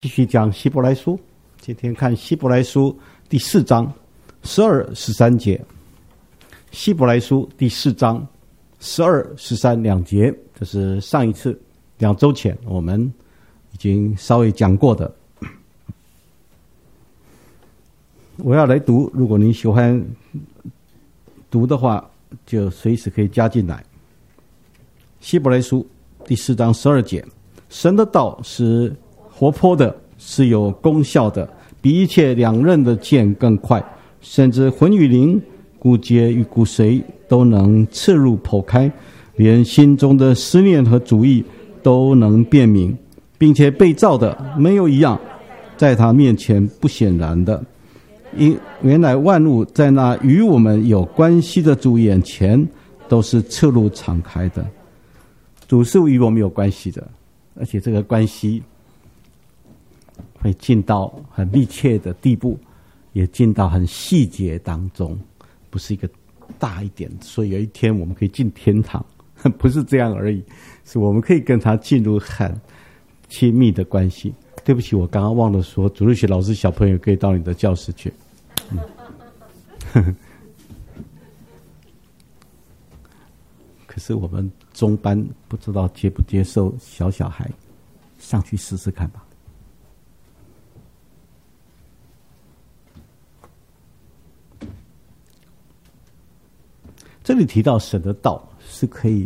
继续讲希伯来书，今天看希伯来书第4章12、13节。希伯来书第4章12、13两节，这是上一次2周前我们已经稍微讲过的。我要来读，如果您喜欢读的话，就随时可以加进来。希伯来书第4章12节，神的道是活泼的，是有功效的，比一切两刃的剑更快，甚至魂与灵、骨节与骨髓都能刺入剖开，连心中的思念和主意都能辨明，并且被造的没有一样在他面前不显然的。因原来万物在那与我们有关系的主眼前都是赤露敞开的。主是与我们有关系的，而且这个关系会进到很密切的地步，也进到很细节当中，不是一个大一点，所以有一天我们可以进天堂，不是这样而已，是我们可以跟他进入很亲密的关系。对不起，我刚刚忘了说，主日学老师小朋友可以到你的教室去。可是我们中班不知道接不接受小孩上去试试看吧。这里提到神的道是可以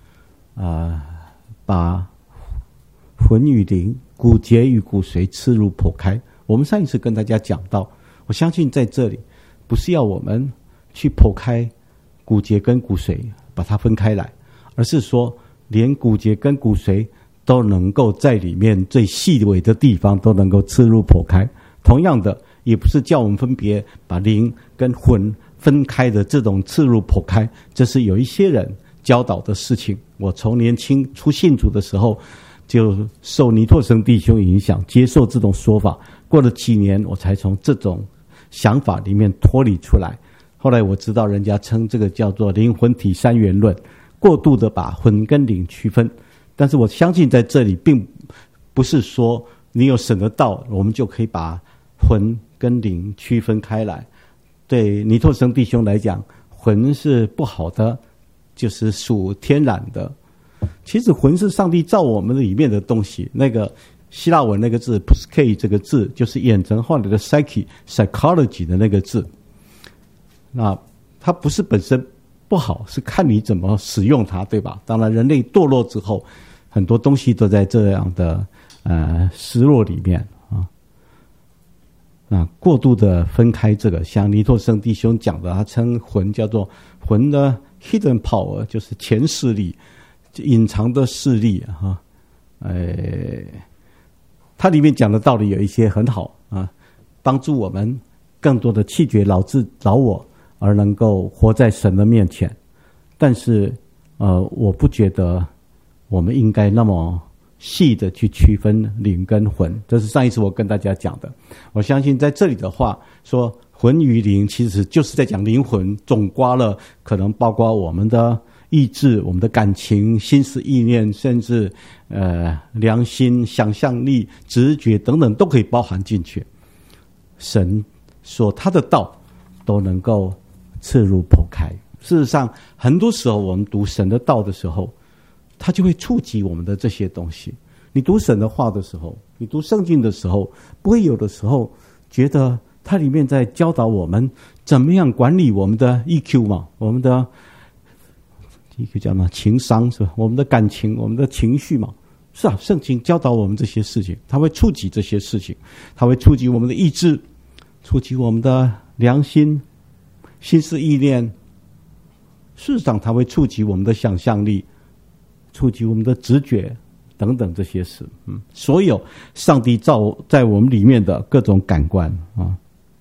把魂与灵、骨节与骨髓刺入剖开。我们上一次跟大家讲到，我相信在这里不是要我们去剖开骨节跟骨髓把它分开来，而是说连骨节跟骨髓都能够在里面最细微的地方都能够刺入剖开。同样的，也不是叫我们分别把灵跟魂分开的这种刺入剖开，这是有一些人教导的事情。我从年轻初信主的时候就受尼托生弟兄影响，接受这种说法，过了几年我才从这种想法里面脱离出来。后来我知道人家称这个叫做灵魂体三元论，过度的把魂跟灵区分。但是我相信在这里并不是说你有神的道我们就可以把魂跟灵区分开来。对尼托生弟兄来讲，魂是不好的，就是属天然的。其实魂是上帝造我们里面的东西，那个希腊文那个字 psyche 这个字就是演成后来的 psychology 的那个字。那它不是本身不好，是看你怎么使用它，对吧？当然人类堕落之后，很多东西都在这样的失落里面啊。那过度的分开这个，像尼托生弟兄讲的，他称魂叫做魂的 hidden power， 就是前势力，隐藏的势力啊。它里面讲的道理有一些很好啊，帮助我们更多的弃绝老我，而能够活在神的面前。但是我不觉得我们应该那么细的去区分灵跟魂，这是上一次我跟大家讲的。我相信在这里的话说魂与灵其实就是在讲灵魂，总括了可能包括我们的意志、我们的感情、心思意念，甚至良心、想象力、直觉等等都可以包含进去。神说他的道都能够刺入剖开。事实上很多时候我们读神的道的时候，它就会触及我们的这些东西。你读神的话的时候，你读圣经的时候，不会有的时候觉得它里面在教导我们怎么样管理我们的 EQ 嘛，我们的一个叫什么情商是吧？我们的感情、我们的情绪嘛，是啊，圣经教导我们这些事情，它会触及这些事情，它会触及我们的意志，触及我们的良心、心思意念。事实上，它会触及我们的想象力，触及我们的直觉等等这些事。所有上帝造在我们里面的各种感官啊，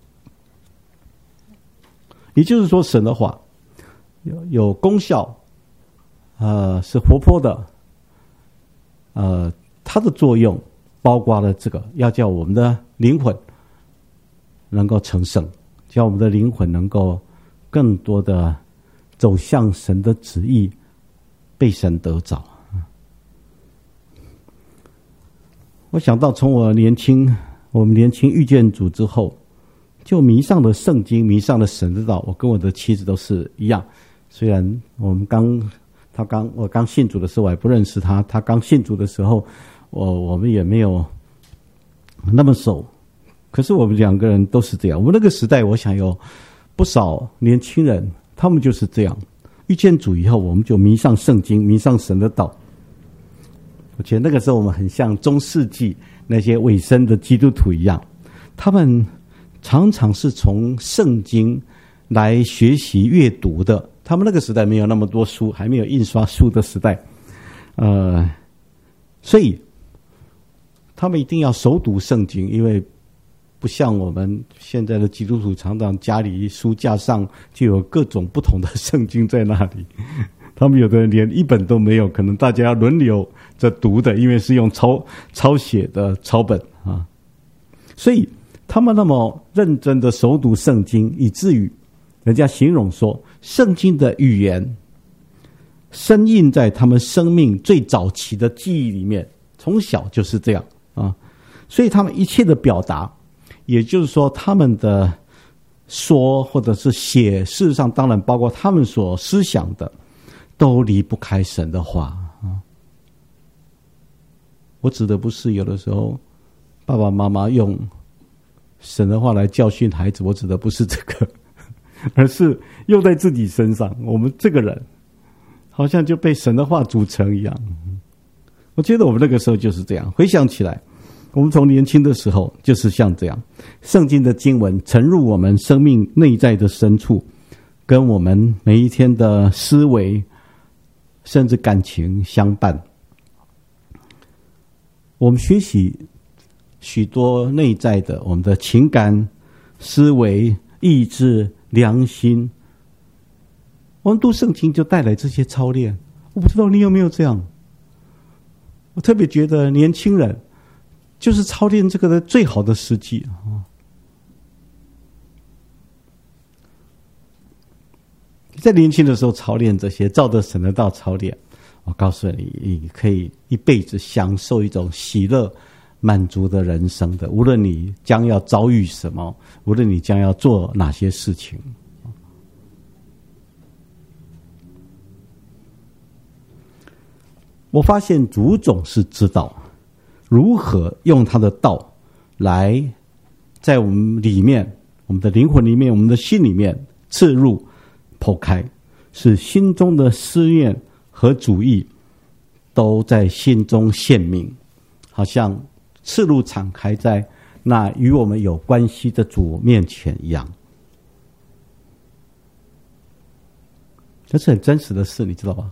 也就是说，神的话有功效。是活泼的，它的作用包括了这个，要叫我们的灵魂能够成圣，叫我们的灵魂能够更多的走向神的旨意，被神得着。 我想到从我们年轻遇见主之后，就迷上了圣经，迷上了神的道。我跟我的妻子都是一样，虽然我刚信主的时候我还不认识他，他刚信主的时候我们也没有那么熟，可是我们两个人都是这样。我们那个时代我想有不少年轻人他们就是这样，遇见主以后我们就迷上圣经，迷上神的道。我觉得那个时候我们很像中世纪那些伪生的基督徒一样，他们常常是从圣经来学习阅读的。他们那个时代没有那么多书，还没有印刷书的时代，所以他们一定要熟读圣经，因为不像我们现在的基督徒，常常家里书架上就有各种不同的圣经在那里。他们有的人连一本都没有，可能大家要轮流着读的，因为是用抄写的抄本啊。所以他们那么认真的熟读圣经，以至于人家形容说，圣经的语言深印在他们生命最早期的记忆里面，从小就是这样啊。所以他们一切的表达，也就是说他们的说或者是写，事实上当然包括他们所思想的，都离不开神的话啊。我指的不是有的时候爸爸妈妈用神的话来教训孩子，我指的不是这个，而是用在自己身上。我们这个人好像就被神的话组成一样。我觉得我们那个时候就是这样，回想起来，我们从年轻的时候就是像这样，圣经的经文沉入我们生命内在的深处，跟我们每一天的思维甚至感情相伴。我们学习许多内在的我们的情感、思维、意志、良心，我们读圣经就带来这些操练。我不知道你有没有这样，我特别觉得年轻人就是操练这个的最好的时机啊。在年轻的时候操练这些，照着神的道操练，我告诉你，你可以一辈子享受一种喜乐满足的人生的，无论你将要遭遇什么，无论你将要做哪些事情。我发现主总是知道如何用他的道来在我们里面，我们的灵魂里面，我们的心里面刺入剖开，使心中的思念和主意都在心中显明，好像刺入敞开在那与我们有关系的主面前一样。这是很真实的事，你知道吧？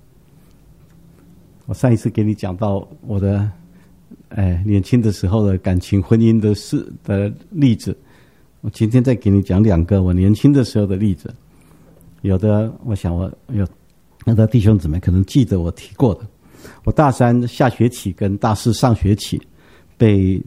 我上一次给你讲到我的年轻的时候的感情婚姻的例子，我今天再给你讲两个我年轻的时候的例子。有的我想我有的弟兄姊妹可能记得我提过的，我大三下学期跟大四上学期被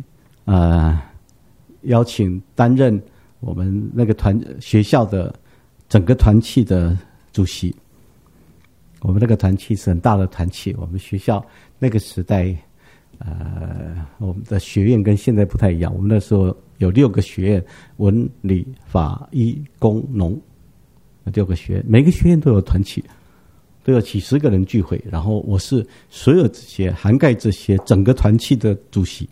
邀请担任我们那个学校的整个团契的主席。我们那个团契是很大的团契，我们学校那个时代我们的学院跟现在不太一样，我们那时候有6个学院，文理法医工农，6个学院，每个学院都有团契，都有几十个人聚会，然后我是所有这些涵盖这些整个团契的主席。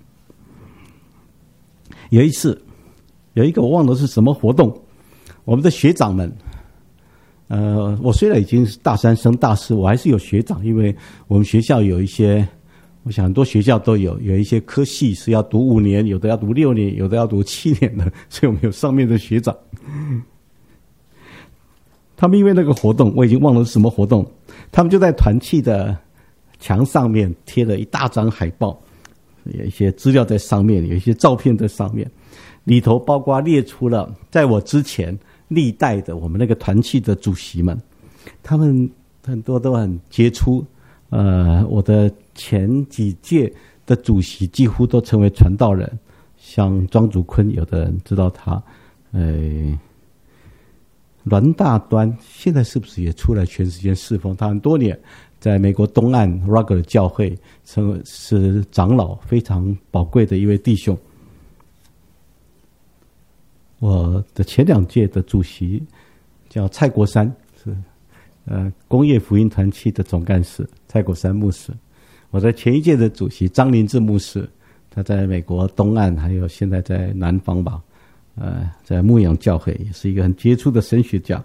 有一次有一个我忘了是什么活动，我们的学长们我虽然已经是大三升大四，我还是有学长，因为我们学校有一些，我想很多学校都有一些科系是要读5年，有的要读6年，有的要读7年的，所以我们有上面的学长。他们因为那个活动，我已经忘了是什么活动，他们就在团契的墙上面贴了一大张海报，有一些资料在上面，有一些照片在上面，里头包括列出了在我之前历代的我们那个团契的主席们，他们很多都很杰出，我的前几届的主席几乎都成为传道人，像庄祖坤，有的人知道他，栾大端现在是不是也出来全时间侍奉？他很多年在美国东岸 Rugger 教会是长老，非常宝贵的一位弟兄。我的前2届的主席叫蔡国山，是工业福音团契的总干事蔡国山牧师。我在前1届的主席张林志牧师，他在美国东岸，还有现在在南方吧，在牧养教会，也是一个很杰出的神学家。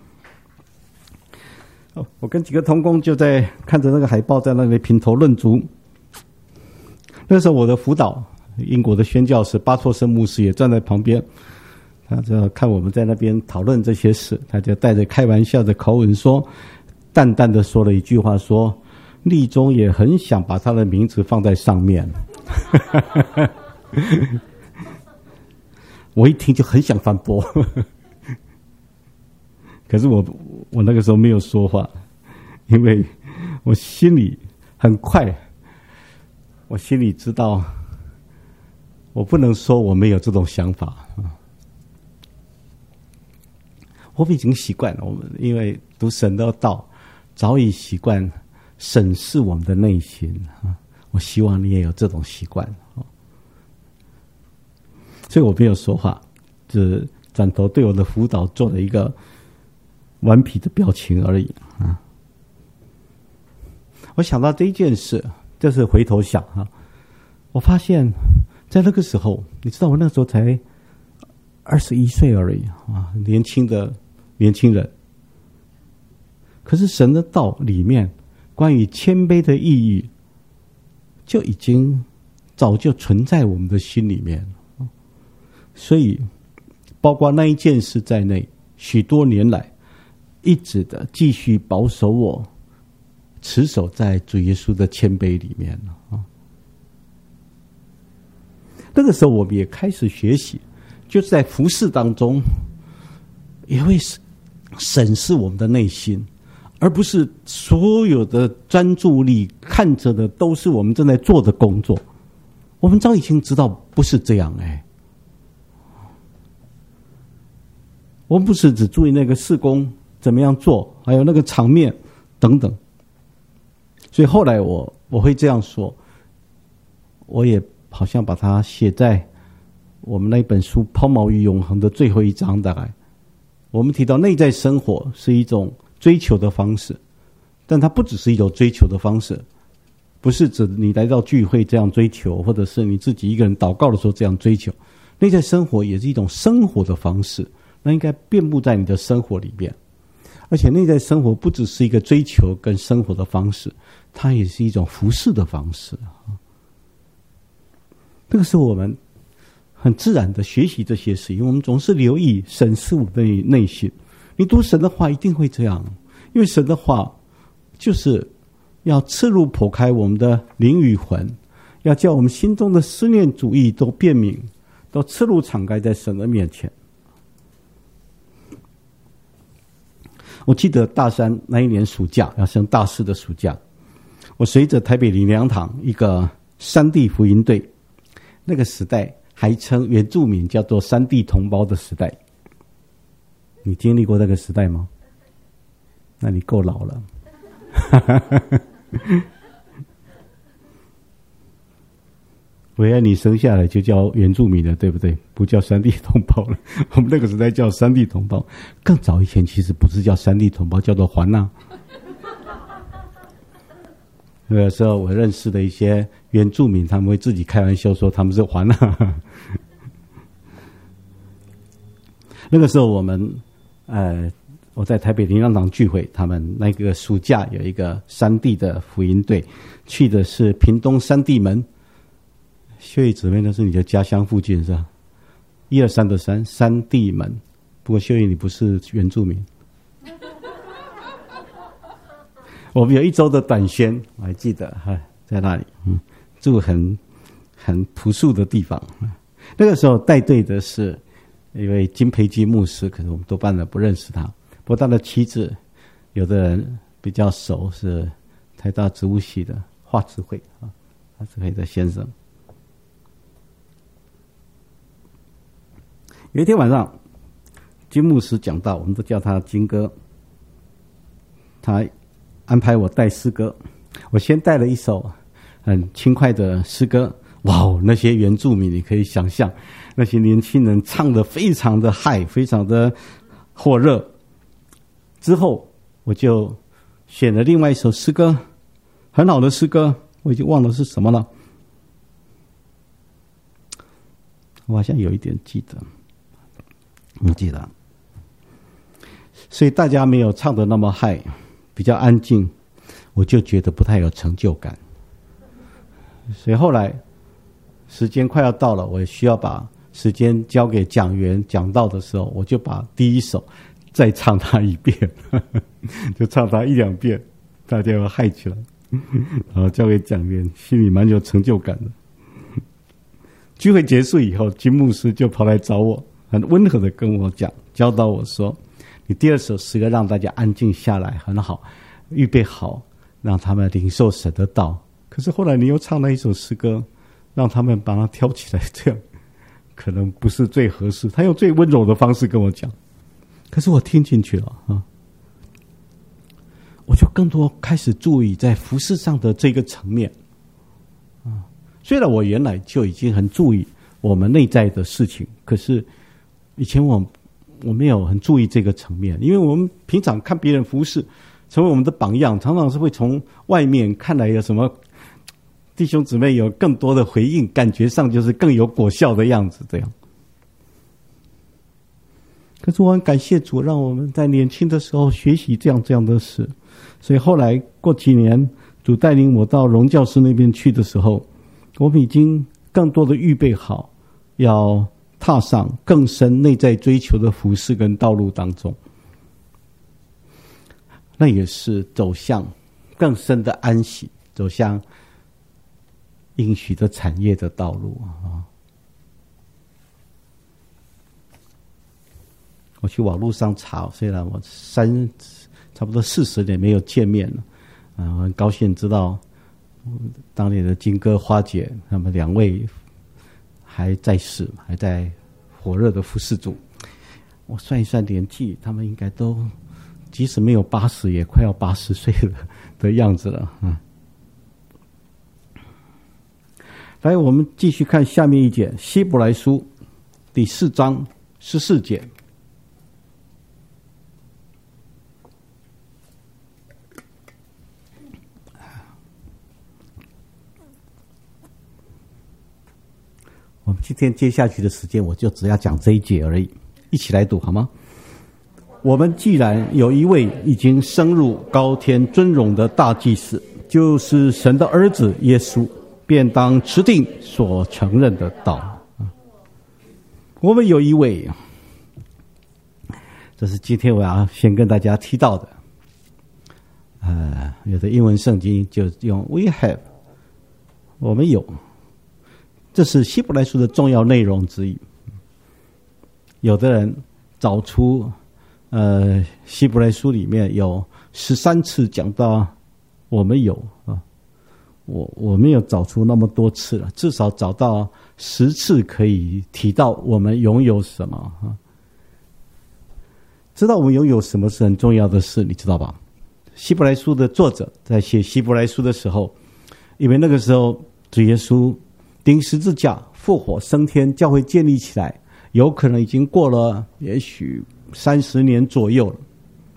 我跟几个同工就在看着那个海报，在那里评头论足。那时候我的辅导，英国的宣教士巴托森牧师也站在旁边，他就看我们在那边讨论这些事，他就带着开玩笑的口吻说，淡淡的说了一句话，说立中也很想把他的名字放在上面。我一听就很想反驳，可是我那个时候没有说话，因为我心里很快，我心里知道，我不能说我没有这种想法。我们已经习惯了，我们因为读神的道，早已习惯审视我们的内心。我希望你也有这种习惯，所以我没有说话，只转头对我的辅导做了一个顽皮的表情而已。我想到这一件事，就是回头想我发现在那个时候，你知道我那时候才21岁而已年轻人，可是神的道里面关于谦卑的意义就已经早就存在我们的心里面，所以包括那一件事在内，许多年来一直的继续保守我持守在主耶稣的谦卑里面。那个时候我们也开始学习，就是在服事当中也会审视我们的内心，而不是所有的专注力看着的都是我们正在做的工作。我们早已经知道不是这样。我们不是只注意那个事工怎么样做，还有那个场面等等。所以后来我会这样说，我也好像把它写在我们那本书《抛锚于永恒》的最后一章。大概我们提到内在生活是一种追求的方式，但它不只是一种追求的方式，不是指你来到聚会这样追求，或者是你自己一个人祷告的时候这样追求。内在生活也是一种生活的方式，那应该遍布在你的生活里面。而且内在生活不只是一个追求跟生活的方式，它也是一种服事的方式。那个时候我们很自然的学习这些事，因为我们总是留意审视我们的内心。你读神的话一定会这样，因为神的话就是要赤露剖开我们的灵与魂，要叫我们心中的思念主义都辨明，都赤露敞开在神的面前。我记得大三那一年暑假，要升大四的暑假，我随着台北灵粮堂一个山地福音队，那个时代还称原住民叫做山地同胞的时代。你经历过那个时代吗？那你够老了。唯安你生下来就叫原住民了，对不对？不叫山地同胞了。我们那个时代叫山地同胞，更早以前其实不是叫山地同胞，叫做环纳。那个时候我认识的一些原住民，他们会自己开玩笑说他们是环纳。那个时候我们我在台北灵粮堂聚会，他们那个暑假有一个山地的福音队，去的是屏东山地门。秀玉姊妹，那是你的家乡附近是吧？123的山，山地门。不过秀玉你不是原住民。我们有1周的短宣，我还记得在那里，住很朴素的地方。那个时候带队的是一位金培基牧师，可是我们多半的不认识他。不过他的妻子，有的人比较熟，是台大植物系的华智慧华智慧的先生。有一天晚上，金牧师讲到，我们都叫他金哥。他安排我带诗歌，我先带了一首很轻快的诗歌。哇哦，那些原住民你可以想象，那些年轻人唱得非常的嗨，非常的火热。之后我就选了另外一首诗歌，很好的诗歌，我已经忘了是什么了，我好像有一点记得，我记得。所以大家没有唱得那么嗨，比较安静，我就觉得不太有成就感。所以后来时间快要到了，我需要把时间交给讲员讲道的时候，我就把第一首再唱它一遍，就唱它1-2遍，大家要嗨起来，然后交给讲员，心里蛮有成就感的。聚会结束以后，金牧师就跑来找我，很温和的跟我讲，教导我说，你第二首诗歌让大家安静下来很好，预备好让他们领受神的道。可是后来你又唱了一首诗歌，让他们把它挑起来，这样可能不是最合适。他用最温柔的方式跟我讲，可是我听进去了啊，我就更多开始注意在服事上的这个层面啊。虽然我原来就已经很注意我们内在的事情，可是以前我没有很注意这个层面，因为我们平常看别人服事，成为我们的榜样，常常是会从外面看来有什么弟兄姊妹有更多的回应，感觉上就是更有果效的样子，这样。可是我很感谢主，让我们在年轻的时候学习这样的事。所以后来过几年，主带领我到荣教师那边去的时候，我们已经更多的预备好，要踏上更深内在追求的服事跟道路当中。那也是走向更深的安息，走向应许的产业的道路啊！我去网络上查，虽然我差不多40年没有见面了，我很高兴知道当年的金哥花姐他们2位还在世，还在火热的服事主。我算一算年纪，他们应该都即使没有80，也快要80岁了的样子了。来，我们继续看下面一节，希伯来书第4章14节。我们今天接下去的时间，我就只要讲这一节而已，一起来读好吗？我们既然有一位已经升入高天尊荣的大祭司，就是神的儿子耶稣，便当持定所承认的道。我们有一位，这是今天我要先跟大家提到的。有的英文圣经就用 we have， 我们有，这是希伯来书的重要内容之一。有的人找出希伯来书里面有13次讲到我们有啊，我没有找出那么多次了，至少找到10次可以提到我们拥有什么啊。知道我们拥有什么是很重要的事，你知道吧？希伯来书的作者在写希伯来书的时候，因为那个时候主耶稣钉十字架复活升天，教会建立起来，有可能已经过了也许30年左右了。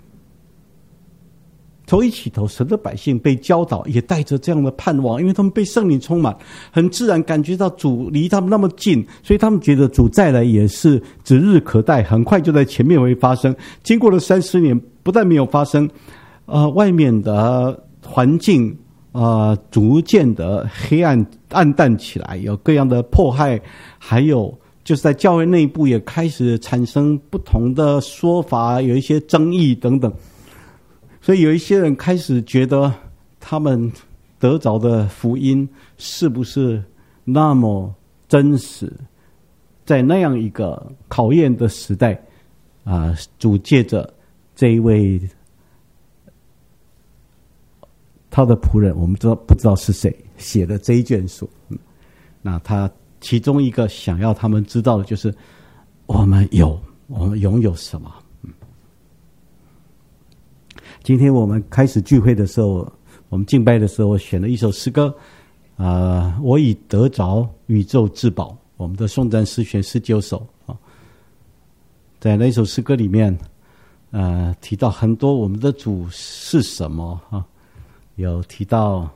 从一起头，神的百姓被教导，也带着这样的盼望，因为他们被圣灵充满，很自然感觉到主离他们那么近，所以他们觉得主再来也是指日可待，很快就在前面会发生。经过了30年，不但没有发生，外面的环境逐渐的黑暗暗淡起来，有各样的迫害，还有就是在教会内部也开始产生不同的说法，有一些争议等等。所以有一些人开始觉得他们得着的福音是不是那么真实，在那样一个考验的时代主借着这一位他的仆人，我们不知道是谁写的这一卷书，那他其中一个想要他们知道的就是我们拥有什么。 今天我们开始聚会的时候，我们敬拜的时候，我选了一首诗歌，我已得着宇宙至宝，我们的颂赞诗选19首啊。在那首诗歌里面，提到很多我们的主是什么啊？有提到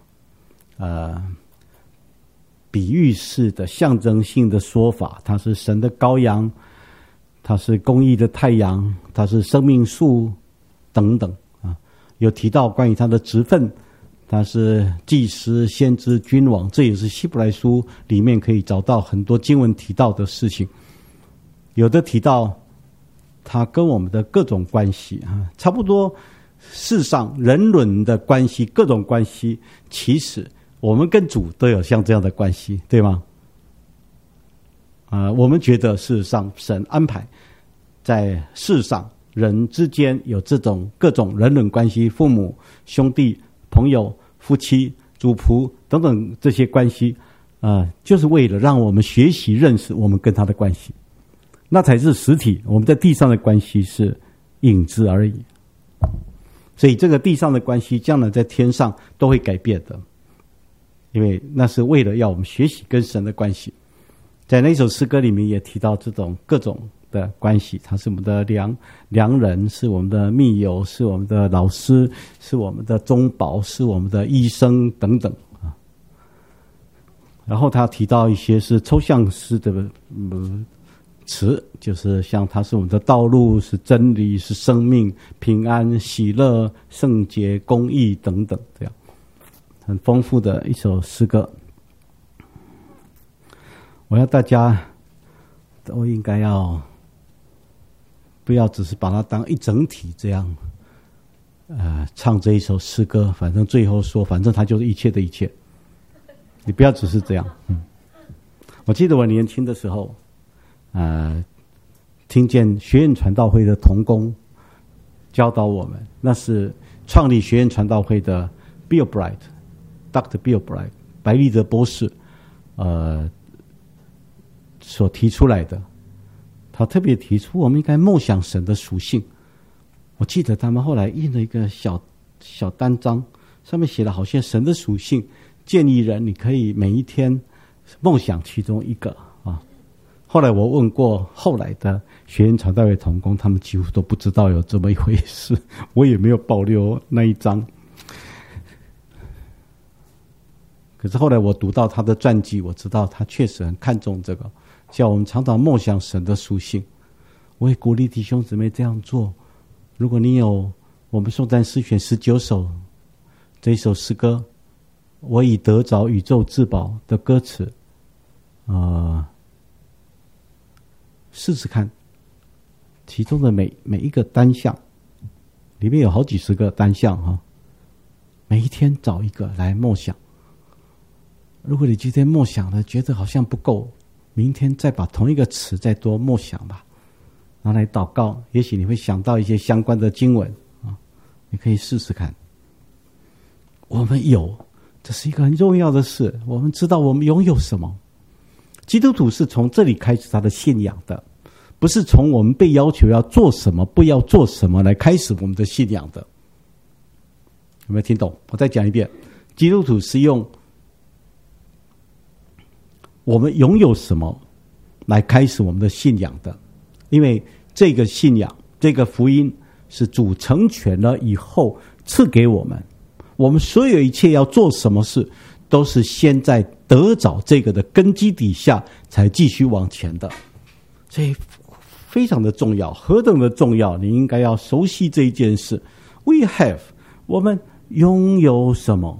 比喻式的象征性的说法，它是神的羔羊，它是公义的太阳，它是生命树等等啊。有提到关于它的职分，它是祭司、先知、君王，这也是希伯来书里面可以找到很多经文提到的事情。有的提到它跟我们的各种关系啊，差不多世上人伦的关系，各种关系，其实我们跟主都有像这样的关系，对吗？我们觉得事实上神安排在世上人之间有这种各种人伦关系，父母、兄弟、朋友、夫妻、主仆等等这些关系，就是为了让我们学习认识我们跟他的关系，那才是实体。我们在地上的关系是影子而已，所以这个地上的关系将来在天上都会改变的，因为那是为了要我们学习跟神的关系。在那首诗歌里面也提到这种各种的关系，他是我们的良人，是我们的密友，是我们的老师，是我们的中保，是我们的医生等等啊。然后他提到一些是抽象式的词，就是像他是我们的道路，是真理，是生命、平安、喜乐、圣洁、公义等等，这样很丰富的一首诗歌。我要大家都应该要不要只是把它当一整体这样唱这一首诗歌，反正最后说反正它就是一切的一切，你不要只是这样。我记得我年轻的时候听见学院传道会的同工教导我们，那是创立学院传道会的 Bill Bright Dr. Bill Bright 白利德博士所提出来的。他特别提出我们应该默想神的属性。我记得他们后来印了一个小单张，上面写了好些神的属性，建议人你可以每一天梦想其中一个啊。后来我问过后来的学院传道会同工，他们几乎都不知道有这么一回事，我也没有保留那一张。可是后来我读到他的传记，我知道他确实很看重这个，叫我们常常默想神的属性。我也鼓励弟兄姊妹这样做。如果你有我们颂赞诗选19首这一首诗歌，我已得着宇宙至宝的歌词，试试看其中的每一个单项，里面有好几十个单项哈，每一天找一个来默想。如果你今天默想了觉得好像不够，明天再把同一个词再多默想吧，拿来祷告，也许你会想到一些相关的经文啊，你可以试试看。我们有，这是一个很重要的事，我们知道我们拥有什么。基督徒是从这里开始他的信仰的，不是从我们被要求要做什么不要做什么来开始我们的信仰的。有没有听懂？我再讲一遍，基督徒是用我们拥有什么来开始我们的信仰的，因为这个信仰，这个福音是主成全了以后赐给我们，我们所有一切要做什么事都是先在得着这个的根基底下才继续往前的，所以非常的重要，何等的重要，你应该要熟悉这一件事。 We have， 我们拥有什么。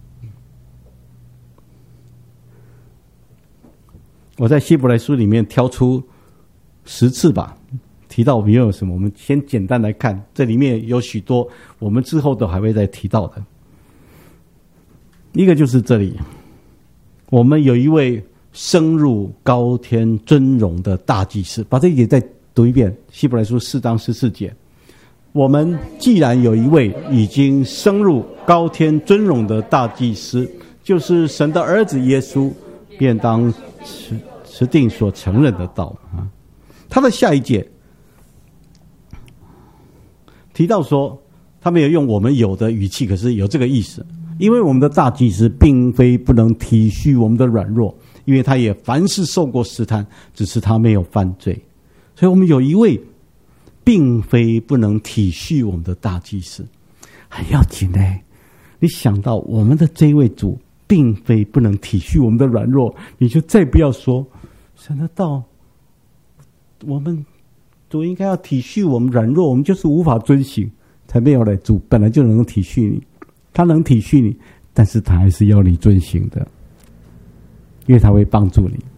我在希伯来书里面挑出10次吧，提到我们拥有什么。我们先简单来看，这里面有许多我们之后都还会再提到的。一个就是这里，我们有一位升入高天尊荣的大祭司。把这一节再读一遍，希伯来书4章14节。我们既然有一位已经升入高天尊荣的大祭司，就是神的儿子耶稣，便当持定所承认的道啊。他的下一节提到说， 他没有用我们有的语气，可是有这个意思。因为我们的大祭司并非不能体恤我们的软弱，因为他也凡事受过试探，只是他没有犯罪。所以我们有一位并非不能体恤我们的大祭司，很要紧欸。你想到我们的这位主并非不能体恤我们的软弱，你就再不要说想得到我们主应该要体恤我们软弱，我们就是无法遵行，才没有来。主本来就能够体恤你，他能体恤你，但是他还是要你遵行的，因为他会帮助你。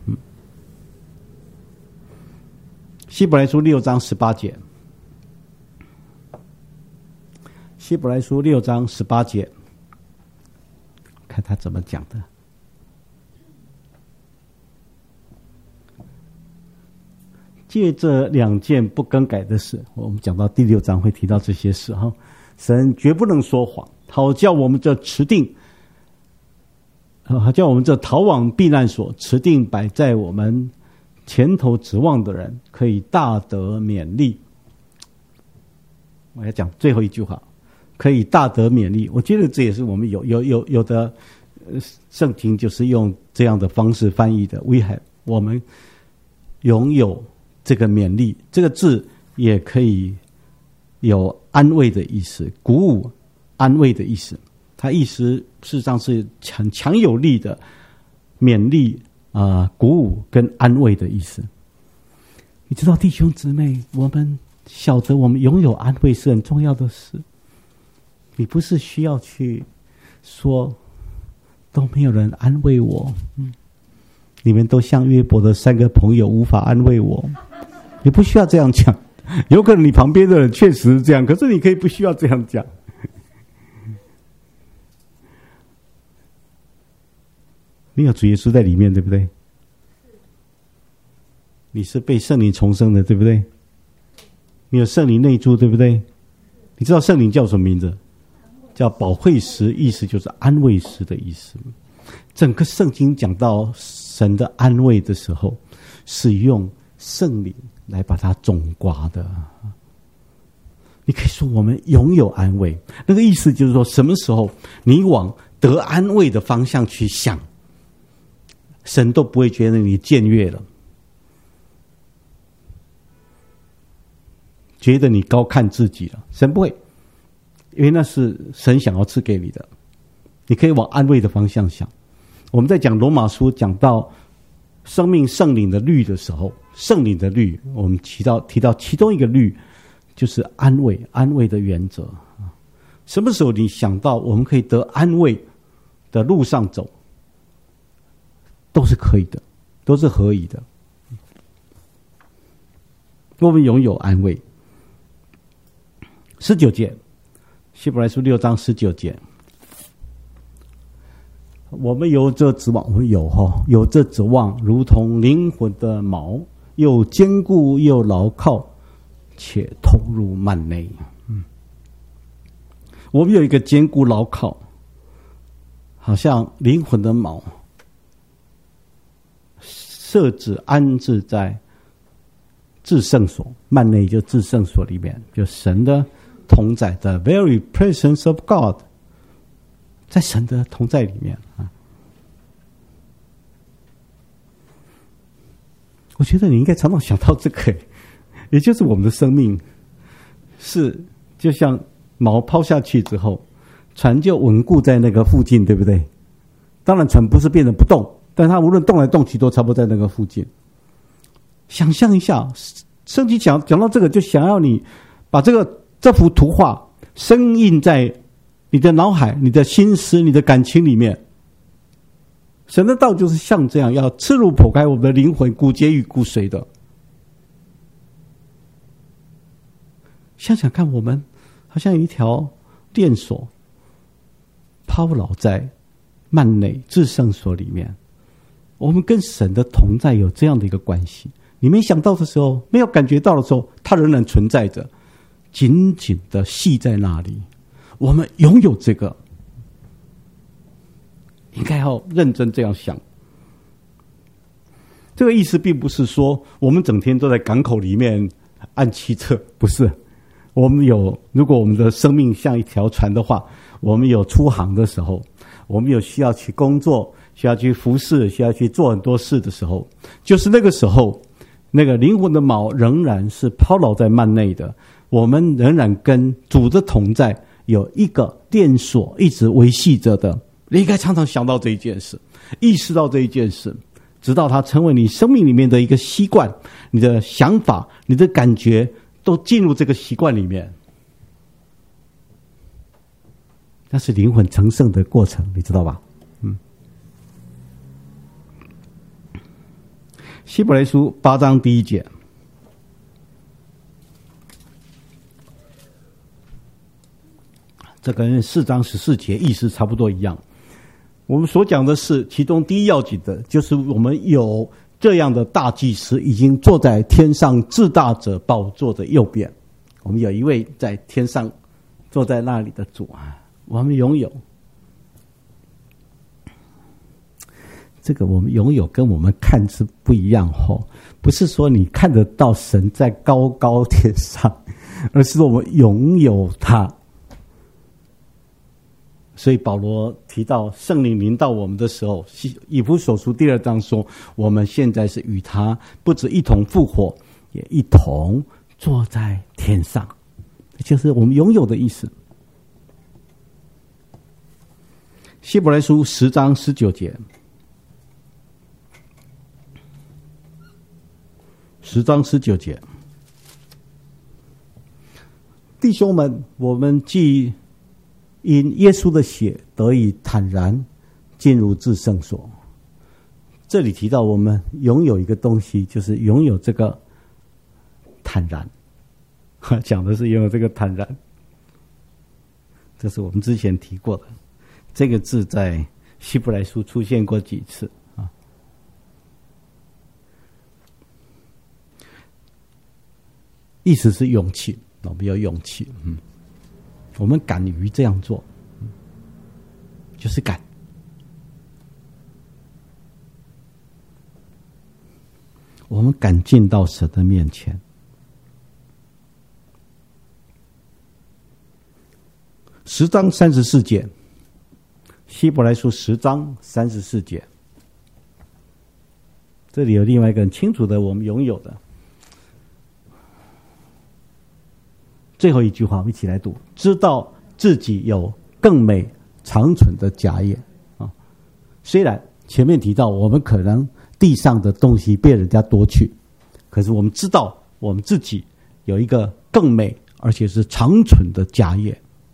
希伯来书6章18节，希伯来书6章18节，看他怎么讲的。借这2件不更改的事，我们讲到第6章会提到这些事哈。神绝不能说谎，好叫我们这持定，好叫我们这逃往避难所，持定摆在我们前头指望的人，可以大得勉励。我要讲最后一句话，可以大得勉励。我觉得这也是我们有的圣经就是用这样的方式翻译的。We have， 我们拥有这个勉励，这个字也可以有安慰的意思，鼓舞、安慰的意思。它意思事实上是很强有力的勉励鼓舞跟安慰的意思。你知道弟兄姊妹，我们晓得我们拥有安慰是很重要的事。你不是需要去说都没有人安慰我，你们都像约伯的3个朋友无法安慰我，你不需要这样讲。有可能你旁边的人确实是这样，可是你可以不需要这样讲。你有主耶稣在里面，对不对？你是被圣灵重生的，对不对？你有圣灵内住，对不对？你知道圣灵叫什么名字？叫保惠师，意思就是安慰师的意思。整个圣经讲到神的安慰的时候，是用圣灵来把它总括的。你可以说我们拥有安慰，那个意思就是说，什么时候你往得安慰的方向去想，神都不会觉得你僭越了，觉得你高看自己了。神不会，因为那是神想要赐给你的。你可以往安慰的方向想。我们在讲罗马书讲到生命圣灵的律的时候，圣灵的律我们提到其中一个律就是安慰，安慰的原则。什么时候你想到我们可以得安慰的路上走，都是可以的，都是合宜的。我们拥有安慰。19节，希伯来书6章19节，我们有这指望，我们有这指望，如同灵魂的锚，又坚固又牢靠，且投入幔内。我们有一个坚固牢靠，好像灵魂的锚，设置安置在至圣所，幔内就至圣所里面，就神的同在的 very presence of God， 在神的同在里面啊。我觉得你应该常常想到这个，也就是我们的生命是就像锚抛下去之后，船就稳固在那个附近，对不对？当然船不是变得不动，但它无论动来动去都差不多在那个附近。想象一下，圣经讲到这个，就想要你把这幅图画深印在你的脑海、你的心思、你的感情里面。神的道就是像这样，要刺入剖开我们的灵魂、骨节与骨髓的。想想看，我们好像一条链锁抛锚在幔内至圣所里面，我们跟神的同在有这样的一个关系。你没想到的时候，没有感觉到的时候，它仍然存在着，紧紧的系在那里。我们拥有这个，应该要认真这样想。这个意思并不是说我们整天都在港口里面按汽车，不是。 如果我们的生命像一条船的话，我们有出航的时候，我们有需要去工作，需要去服侍，需要去做很多事的时候，就是那个时候，那个灵魂的锚仍然是抛锚在幔内的，我们仍然跟主的同在有一个电锁一直维系着的。你应该常常想到这一件事，意识到这一件事，直到它成为你生命里面的一个习惯，你的想法，你的感觉都进入这个习惯里面。那是灵魂成圣的过程，你知道吧？希伯来书8章第1节，这跟4章14节意思差不多一样。我们所讲的是其中第一要紧的，就是我们有这样的大祭司，已经坐在天上至大者宝座的右边。我们有一位在天上坐在那里的主啊，我们拥有这个，我们拥有跟我们看是不一样吼，不是说你看得到神在高高天上，而是说我们拥有他。所以保罗提到圣灵临到我们的时候，以弗所书第2章说，我们现在是与他不止一同复活，也一同坐在天上，就是我们拥有的意思。希伯来书10章19节，10章19节，弟兄们，我们既因耶稣的血得以坦然进入至圣所。这里提到我们拥有一个东西，就是拥有这个坦然，讲的是拥有这个坦然，这是我们之前提过的。这个字在希伯来书出现过几次啊？意思是勇气，我们有勇气，我们敢于这样做，就是敢。我们敢进到神的面前。10章34节，希伯来书10章34节，这里有另外一个很清楚的我们拥有的最后一句话，我们一起来读：知道自己有更美长存的家业啊。虽然前面提到我们可能地上的东西被人家夺去，可是我们知道我们自己有一个更美而且是长存的家业。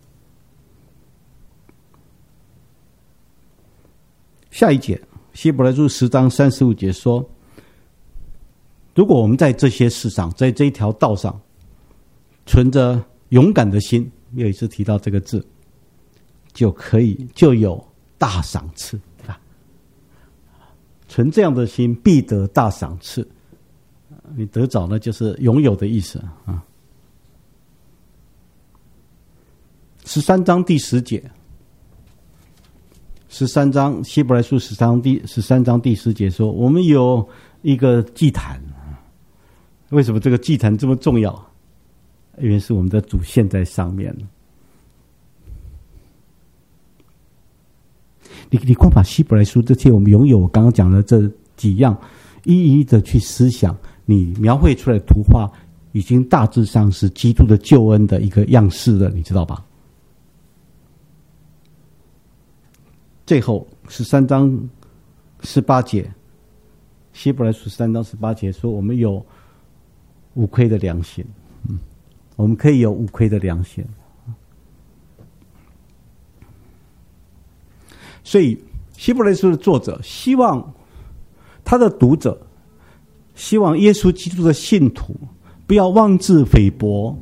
下一节，希伯来书10章35节说，如果我们在这些事上，在这一条道上存着勇敢的心，又一次提到这个字，就有大赏赐，对吧？存这样的心，必得大赏赐。你得着呢，就是拥有的意思啊。13章第10节，13章希伯来书13章第10节说，我们有一个祭坛。为什么这个祭坛这么重要？因为是我们的主现在上面。你光把希伯来书这些我们拥有我刚刚讲的这几样，一一的去思想，你描绘出来的图画已经大致上是基督的救恩的一个样式了，你知道吧？最后13章18节，希伯来书13章18节说，我们有无愧的良心。我们可以有无愧的良心。所以希伯来书的作者希望他的读者，希望耶稣基督的信徒不要妄自菲薄，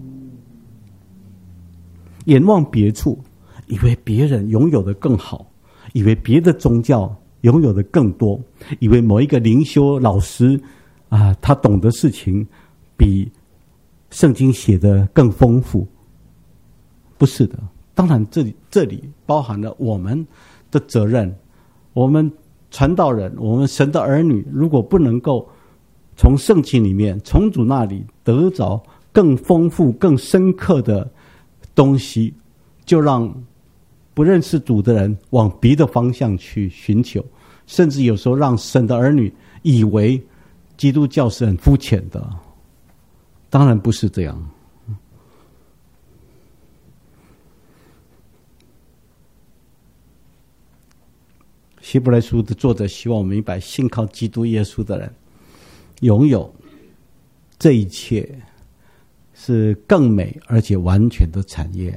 眼望别处，以为别人拥有的更好，以为别的宗教拥有的更多，以为某一个灵修老师他懂的事情比圣经写的更丰富。不是的，当然这里包含了我们的责任。我们传道人，我们神的儿女，如果不能够从圣经里面，从主那里得着更丰富、更深刻的东西，就让不认识主的人往别的方向去寻求，甚至有时候让神的儿女以为基督教是很肤浅的。当然不是这样。希伯来书的作者希望我们明白，信靠基督耶稣的人拥有这一切是更美而且完全的产业。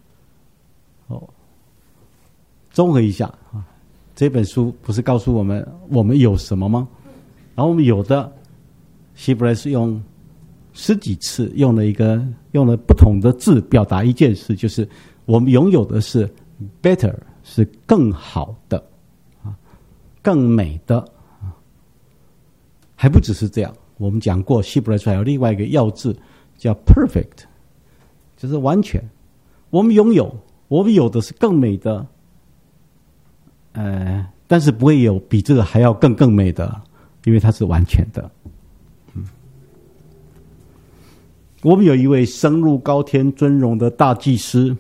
综合一下这本书不是告诉我们我们有什么吗？然后我们有的，希伯来书用10几次用了不同的字表达一件事，就是我们拥有的是 better， 是更好的，更美的。还不只是这样，我们讲过希伯来书还有另外一个要字叫 perfect， 就是完全。我们有的是更美的，但是不会有比这个还要更美的，因为它是完全的。我们有一位升入高天尊荣的大祭司，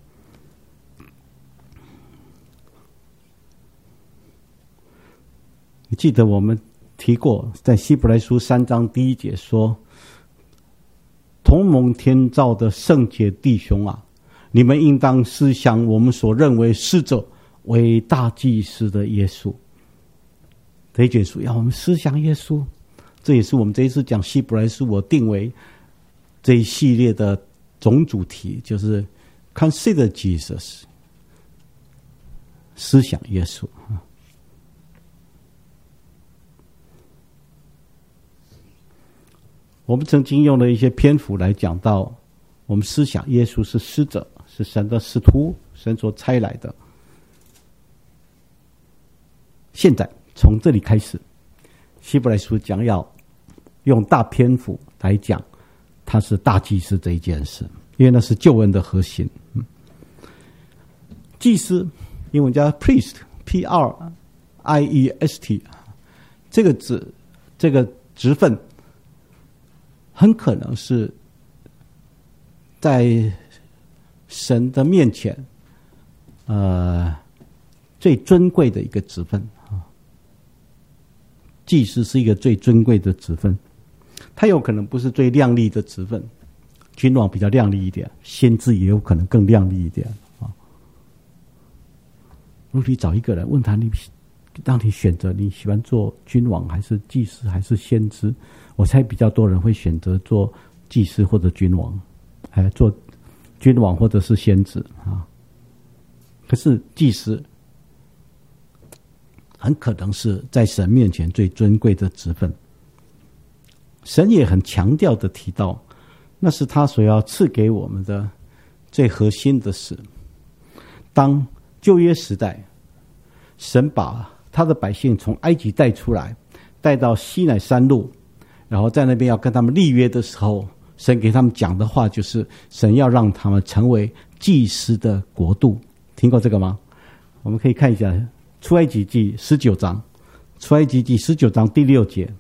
你记得我们提过，在希伯来书3章1节说，同蒙天召的圣洁弟兄啊，你们应当思想我们所认为使者为大祭司的耶稣。这一卷书要我们思想耶稣，这也是我们这一次讲希伯来书我定为这一系列的总主题，就是 Consider Jesus， 思想耶稣。我们曾经用了一些篇幅来讲到，我们思想耶稣是使者，是神的使徒，神所差来的。现在从这里开始，希伯来书将要用大篇幅来讲他是大祭司这一件事，因为那是救恩的核心。祭司英文叫 priest， P-R-I-E-S-T， 这个职分很可能是在神的面前最尊贵的一个职分。祭司是一个最尊贵的职分，他有可能不是最亮丽的职分，君王比较亮丽一点，先知也有可能更亮丽一点。如果你找一个人问他，让你选择你喜欢做君王还是祭司还是先知，我猜比较多人会选择做祭司或者君王，做君王或者是先知啊。可是祭司很可能是在神面前最尊贵的职分。神也很强调的提到，那是他所要赐给我们的最核心的事。当旧约时代，神把他的百姓从埃及带出来，带到西乃山路，然后在那边要跟他们立约的时候，神给他们讲的话就是神要让他们成为祭司的国度。听过这个吗？我们可以看一下出埃及记19章，出埃及记19章第6节。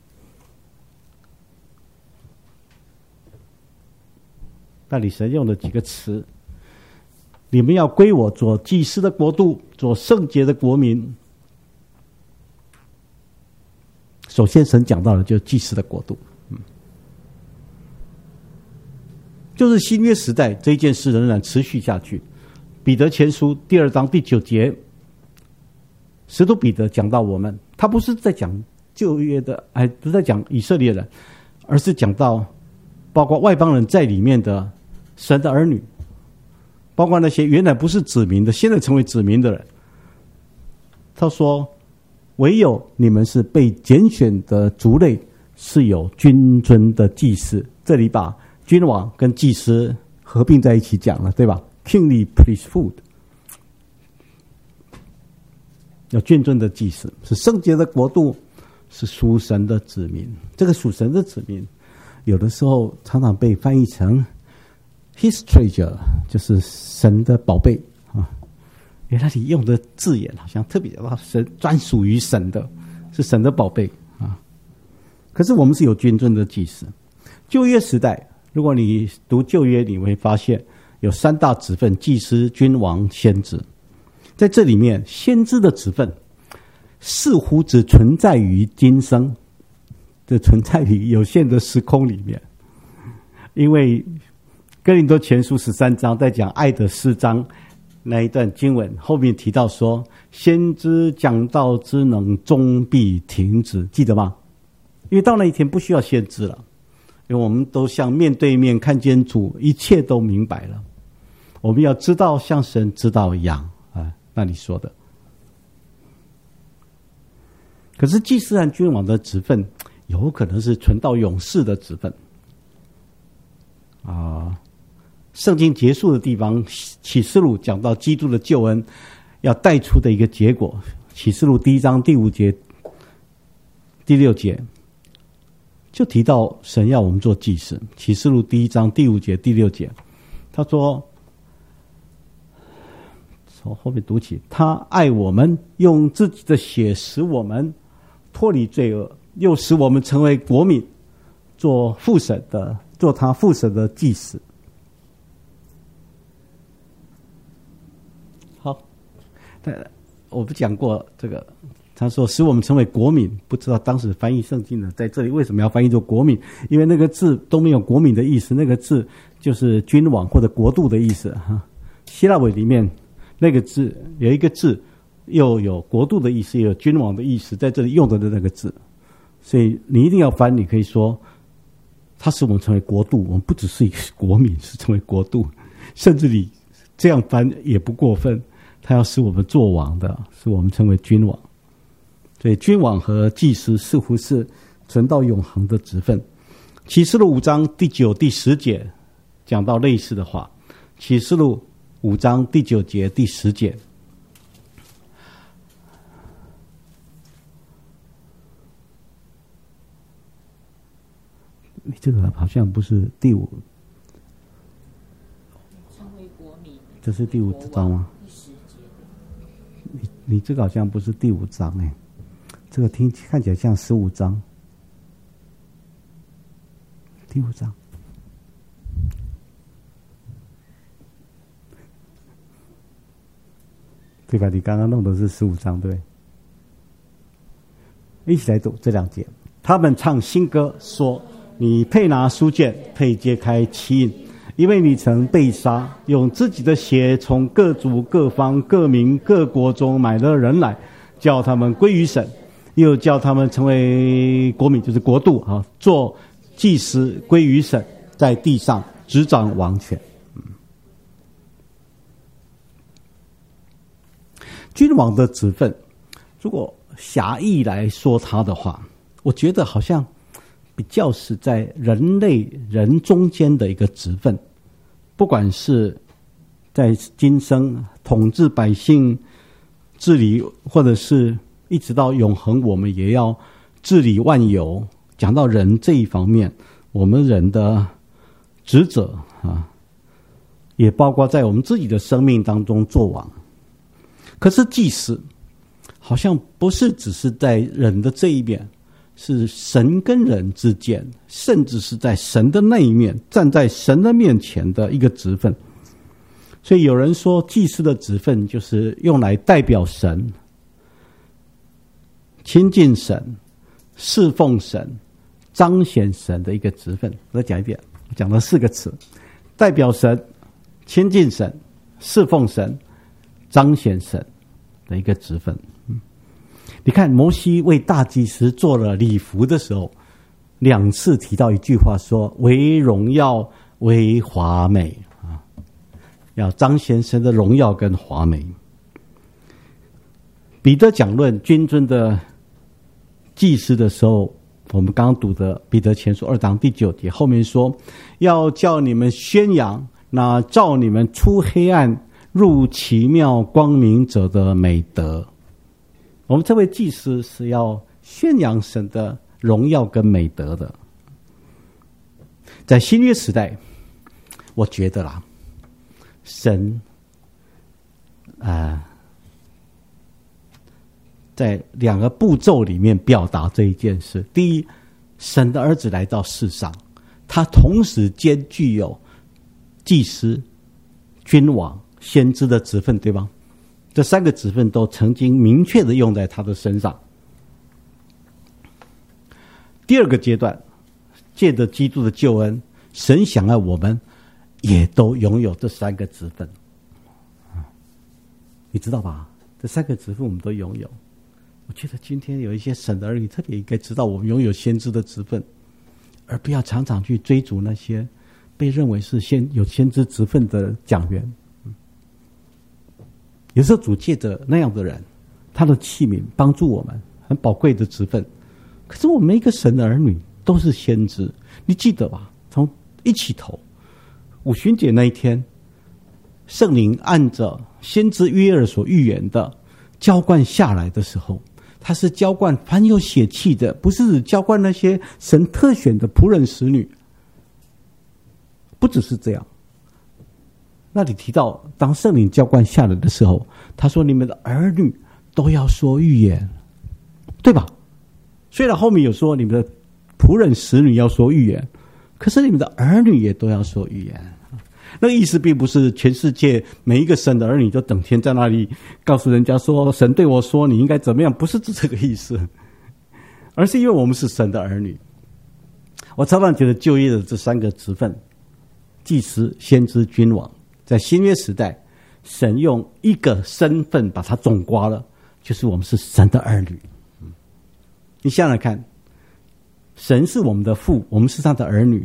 那里神用了几个词，你们要归我做祭司的国度，做圣洁的国民。首先神讲到的就是祭司的国度，就是新约时代这一件事仍然持续下去。彼得前书第2章第9节，使徒彼得讲到我们，他不是在讲旧约的，不是在讲以色列人，而是讲到包括外邦人在里面的神的儿女，包括那些原来不是子民的，现在成为子民的人。他说，唯有你们是被拣选的族类，是有君尊的祭司。这里把君王跟祭司合并在一起讲了，对吧？ Kingly priesthood， 有君尊的祭司，是圣洁的国度，是属神的子民。这个属神的子民有的时候常常被翻译成 his treasure， 就是神的宝贝啊。因为那里用的字眼好像特别的神，专属于神的，是神的宝贝啊。可是我们是有君尊的祭司。旧约时代如果你读旧约，你会发现有三大职分：祭司、君王、先知。在这里面，先知的职分似乎只存在于今生，只存在于有限的时空里面。因为哥林多前书13章在讲爱的4章那一段经文，后面提到说，先知讲道之能终必停止，记得吗？因为到那一天不需要先知了，因为我们都像面对面看见主，一切都明白了。我们要知道像神知道一样啊，那你说的。可是祭司和君王的职分有可能是存到永世的职分啊。圣经结束的地方，启示录讲到基督的救恩要带出的一个结果，启示录1章第5节、第6节就提到神要我们做祭司。启示录1章第5节、第6节，他说，从后面读起，他爱我们，用自己的血使我们脱离罪恶，又使我们成为国民，做他父神的祭司。好，我不讲过这个，他说使我们成为国民，不知道当时翻译圣经的在这里为什么要翻译作国民，因为那个字都没有国民的意思，那个字就是君王或者国度的意思哈。希腊文里面那个字有一个字又有国度的意思，也有君王的意思，在这里用的那个字，所以你一定要翻，你可以说他使我们成为国度，我们不只是一个国民，是成为国度，甚至你这样翻也不过分，他要使我们做王的，使我们成为君王。所以君王和祭司似乎是存到永恒的职分。启示录5章第9、第10节讲到类似的话。启示录5章第9节、第10节。你这个好像不是第5， 成为国民， 这是第5章吗？ 第10节。 你这个好像不是第5章哎，这个看起来像15章。第5章。对吧？你刚刚弄的是15章，对。一起来读这2节。他们唱新歌说，你配拿书卷，配揭开七印，因为你曾被杀，用自己的血从各族各方各民各国中买了人来，叫他们归于神，又叫他们成为国民，就是国度啊，做祭司归于神，在地上执掌王权。君王的职分，如果狭义来说他的话，我觉得好像比较是在人中间的一个职分，不管是在今生统治百姓、治理，或者是一直到永恒，我们也要治理万有。讲到人这一方面，我们人的职责啊，也包括在我们自己的生命当中做王。可是祭司好像不是只是在人的这一面，是神跟人之间，甚至是在神的那一面，站在神的面前的一个职分。所以有人说祭司的职分就是用来代表神、亲近神、侍奉神、彰显神的一个职分。我再讲一遍，我讲了4个词：代表神、亲近神、侍奉神、彰显神的一个职分。你看摩西为大祭司做了礼服的时候，2次提到一句话说，为荣耀为华美啊，要彰显神的荣耀跟华美。彼得讲论君尊的祭司的时候，我们刚刚读的彼得前书2章第9节，后面说要叫你们宣扬那照你们出黑暗入奇妙光明者的美德。我们这位祭司是要宣扬神的荣耀跟美德的。在新约时代，我觉得啦，神在2个步骤里面表达这一件事。第一，神的儿子来到世上， 他同时兼具有祭司、君王、先知的职分，对吧？这三个职分都曾经明确的用在他的身上。第二个阶段，借着基督的救恩，神想要我们也都拥有这三个职分，你知道吧？这三个职分我们都拥有。我觉得今天有一些神的儿女特别应该知道，我们拥有先知的职分，而不要常常去追逐那些被认为是有先知职分的讲员。有时候主借着那样的人，他的器皿帮助我们很宝贵的职分。可是我们每一个神的儿女都是先知，你记得吧？从一起头五旬节那一天，圣灵按着先知约珥所预言的浇灌下来的时候，他是浇灌凡有血气的，不是只浇灌那些神特选的仆人使女。不只是这样，那里提到当圣灵浇灌下来的时候，他说你们的儿女都要说预言，对吧？虽然后面有说你们的仆人使女要说预言，可是你们的儿女也都要说预言。那个意思并不是全世界每一个神的儿女都整天在那里告诉人家说神对我说你应该怎么样，不是指这个意思，而是因为我们是神的儿女。我常常觉得就业的这三个职分，祭司、先知、君王，在新约时代，神用一个身份把它总括了，就是我们是神的儿女。你想想看，神是我们的父，我们是他的儿女。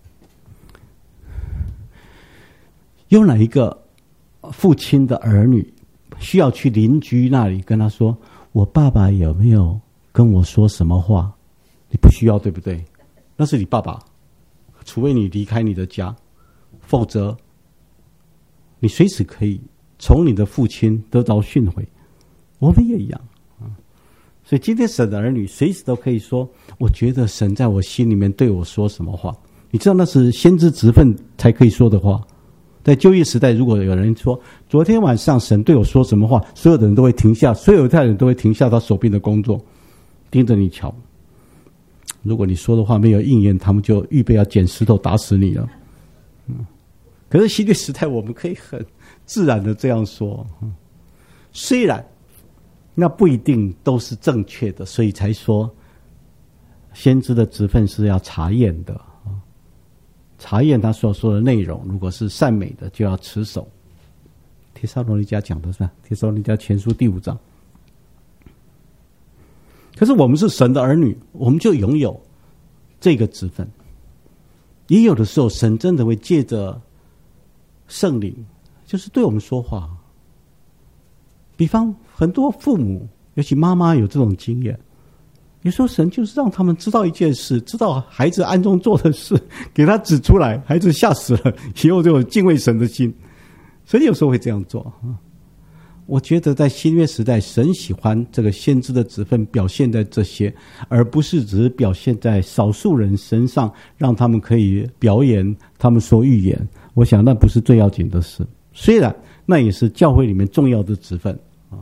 有哪一个父亲的儿女需要去邻居那里跟他说我爸爸有没有跟我说什么话？你不需要，对不对？那是你爸爸，除非你离开你的家，否则你随时可以从你的父亲得到训诲。我们也一样。所以今天神的儿女随时都可以说我觉得神在我心里面对我说什么话。你知道那是先知职分才可以说的话。在旧约时代，如果有人说昨天晚上神对我说什么话，所有的人都会停下，所有犹太人都会停下他手边的工作，盯着你瞧。如果你说的话没有应验，他们就预备要捡石头打死你了。可是新约时代我们可以很自然的这样说，虽然那不一定都是正确的，所以才说先知的职分是要查验的，查验他所说的内容，如果是善美的就要持守。帖撒罗尼迦讲的是吧？帖撒罗尼迦前书第5章。可是我们是神的儿女，我们就拥有这个职分。也有的时候神真的会借着圣灵就是对我们说话。比方很多父母，尤其妈妈有这种经验，有时候神就是让他们知道一件事，知道孩子暗中做的事，给他指出来，孩子吓死了，以后就有敬畏神的心。神有时候会这样做。我觉得在新约时代，神喜欢这个先知的职分表现在这些，而不是只是表现在少数人身上，让他们可以表演他们说预言。我想那不是最要紧的事，虽然那也是教会里面重要的职分。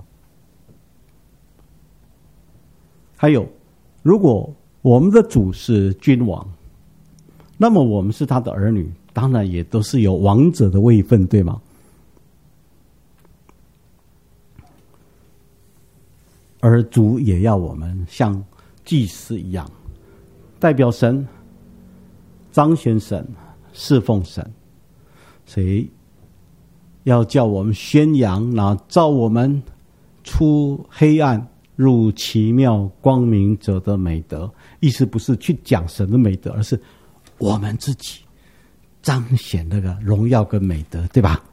还有，如果我们的主是君王，那么我们是他的儿女，当然也都是有王者的位分，对吗？而主也要我们像祭司一样，代表神，彰显神，侍奉神。所以要叫我们宣扬那召我们出黑暗入奇妙光明者的美德。意思不是去讲神的美德，而是我们自己彰显那个荣耀跟美德，对吧？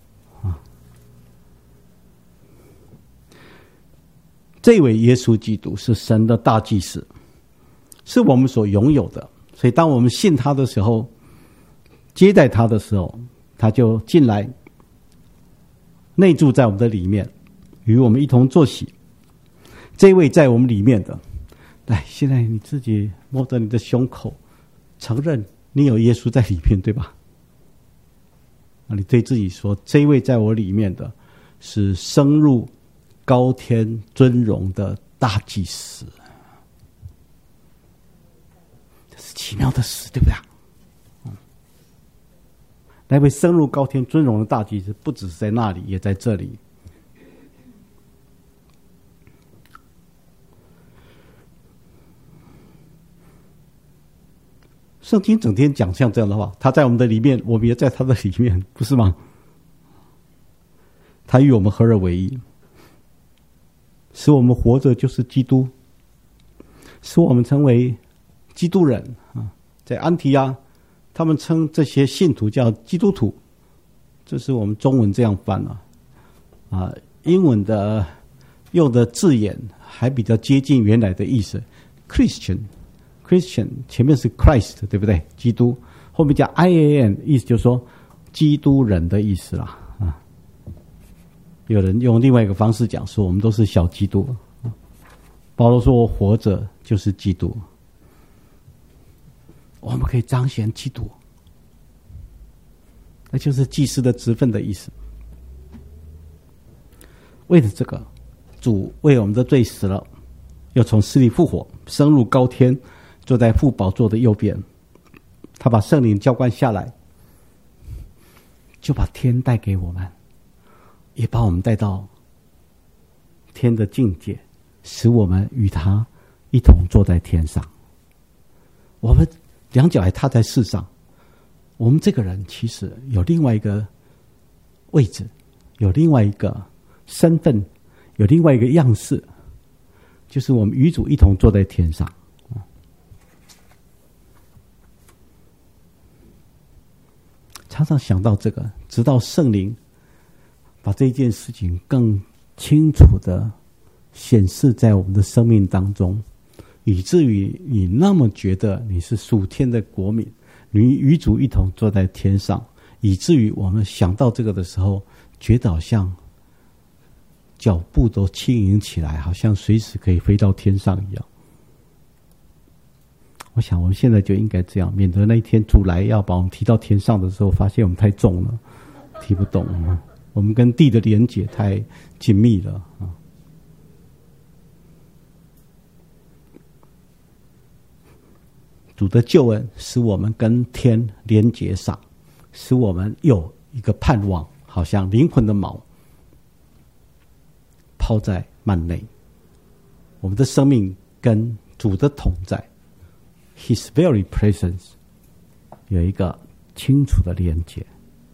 这位耶稣基督是神的大祭司，是我们所拥有的。所以当我们信他的时候，接待他的时候，他就进来内住在我们的里面，与我们一同坐席。这位在我们里面的，来，现在你自己摸着你的胸口，承认你有耶稣在里面，对吧？那你对自己说，这位在我里面的是升入高天尊荣的大祭司。这是奇妙的事，对不对？ 那位升入高天尊荣的大祭司，不只是在那里，也在这里。圣经整天讲像这样的话，他在我们的里面，我们也在他的里面，不是吗？他与我们合而为一，使我们活着就是基督，使我们成为基督人啊。在安提阿，他们称这些信徒叫基督徒，这是我们中文这样翻啊。英文的用的字眼还比较接近原来的意思 ，Christian 前面是 Christ 对不对？基督后面加 IAN， 意思就是说基督人的意思啦啊。有人用另外一个方式讲说，我们都是小基督。保罗说：“我活着就是基督。”我们可以彰显基督，那就是祭司的职分的意思。为了这个，主为我们的罪死了，又从死里复活，升入高天，坐在父宝座的右边。他把圣灵浇灌下来，就把天带给我们，也把我们带到天的境界，使我们与他一同坐在天上。我们两脚还踏在世上，我们这个人其实有另外一个位置，有另外一个身份，有另外一个样式，就是我们与主一同坐在天上。常常想到这个，直到圣灵把这件事情更清楚的显示在我们的生命当中，以至于你那么觉得你是属天的国民，你与主一同坐在天上，以至于我们想到这个的时候，觉得好像脚步都轻盈起来，好像随时可以飞到天上一样。我想我们现在就应该这样，免得那一天主来要把我们提到天上的时候，发现我们太重了，提不动。我们跟地的连结太紧密了啊。主的救恩使我们跟天连结上，使我们有一个盼望，好像灵魂的锚抛在幔内，我们的生命跟主的同在 His very presence 有一个清楚的连结。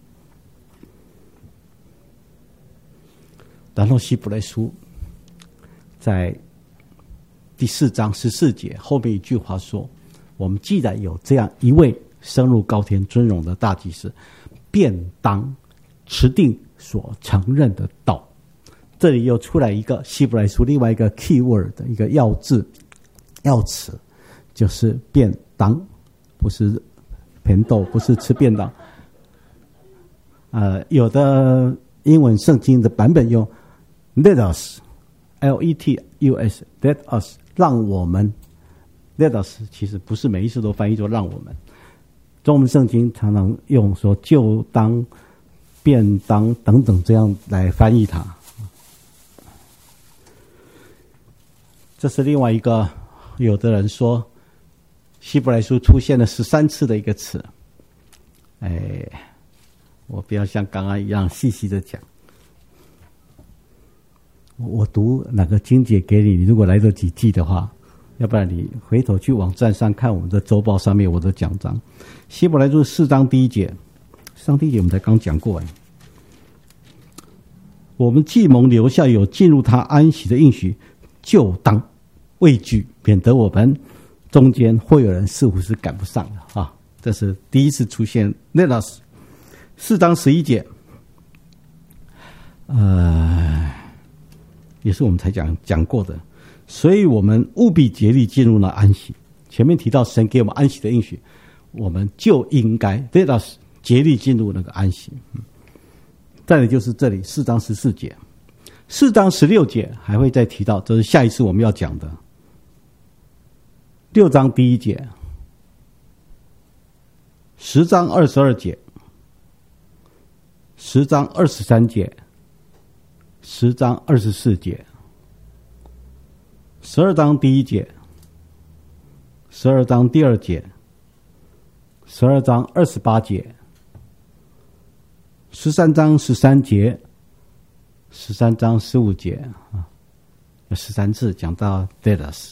然后希伯来书在第4章14节后面一句话说，我们既然有这样一位升入高天尊荣的大祭司，便当持定所承认的道。这里又出来一个希伯来书另外一个 key word 的一个要字要词，就是便当，不是便豆，不是吃便当。有的英文圣经的版本用 let us L-E-T-U-S let us 让我们Let us 其实不是每一次都翻译作让我们，中文圣经常常用说就当、便当等等这样来翻译它。这是另外一个，有的人说希伯来书出现了13次的一个词。我不要像刚刚一样细细的讲，我读哪个经节给你，你如果来得及记的话，要不然你回头去网站上看我们的周报上面我的讲章。希伯来书4章第1节，4章第1节我们才刚讲过。我们既蒙留下有进入他安息的应许，就当畏惧，免得我们中间会有人似乎是赶不上的啊。这是第一次出现 Let us 4章11节，也是我们才讲过的。所以我们务必竭力进入了安息。前面提到神给我们安息的应许，我们就应该 let us 竭力进入那个安息。再来就是这里4章14节，4章16节还会再提到，这是下一次我们要讲的。6章第1节，10章22节，10章23节，10章24节，12章第1节，12章第2节，12章28节 13章13节，13章15节啊，有13次讲到 Deus。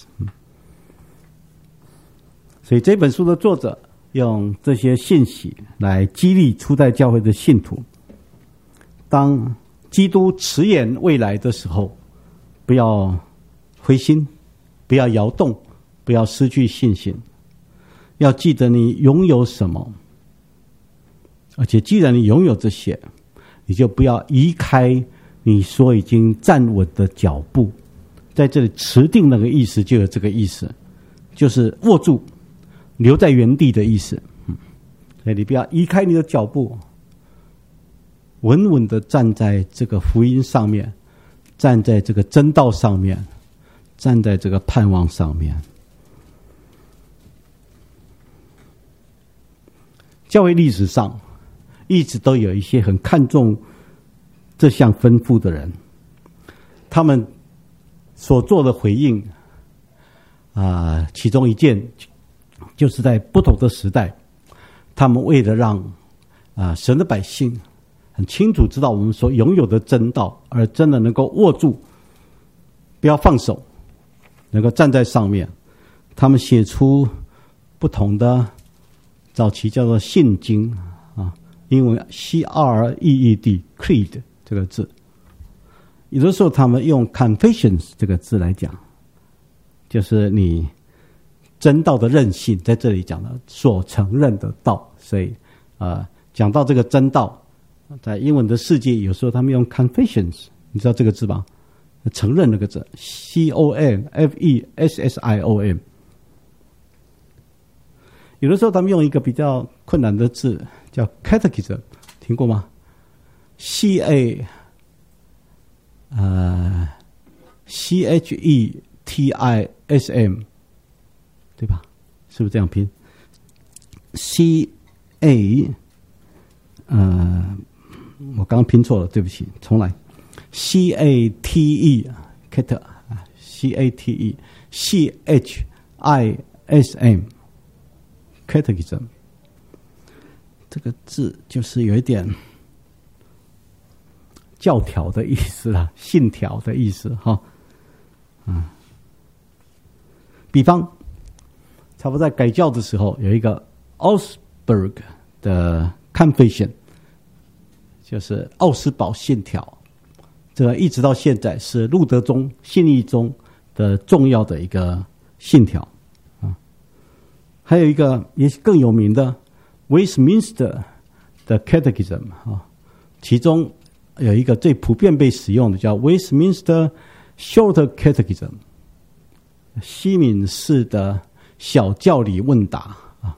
所以这本书的作者用这些信息来激励初代教会的信徒，当基督迟延未来的时候，不要灰心，不要摇动，不要失去信心，要记得你拥有什么，而且既然你拥有这些，你就不要移开你所已经站稳的脚步。在这里持定那个意思就有这个意思，就是握住留在原地的意思。所以你不要移开你的脚步，稳稳的站在这个福音上面，站在这个真道上面，站在这个盼望上面。教会历史上一直都有一些很看重这项吩咐的人，他们所做的回应其中一件就是在不同的时代，他们为了让神的百姓很清楚知道我们所拥有的真道，而真的能够握住，不要放手，能够站在上面，他们写出不同的早期叫做信经英文 CREED Creed 这个字，有的时候他们用 Confessions 这个字来讲，就是你真道的认信，在这里讲的所承认的道。所以讲到这个真道，在英文的世界有时候他们用 Confessions， 你知道这个字吧？承认那个字 CONFESSION。有的时候他们用一个比较困难的字叫 Catechism， 听过吗？CHETISM， 对吧？是不是这样拼我刚刚拼错了，对不起，重来。CATE CHISM Catechism， 这个字就是有一点教条的意思啦，信条的意思哈。比方差不多在改教的时候，有一个 Augsburg 的 Confession， 就是奥斯堡信条，这个一直到现在是路德宗信义宗的重要的一个信条。还有一个也更有名的 Westminster 的 Catechism， 其中有一个最普遍被使用的叫 Westminster Shorter Catechism， 西敏寺的小教理问答。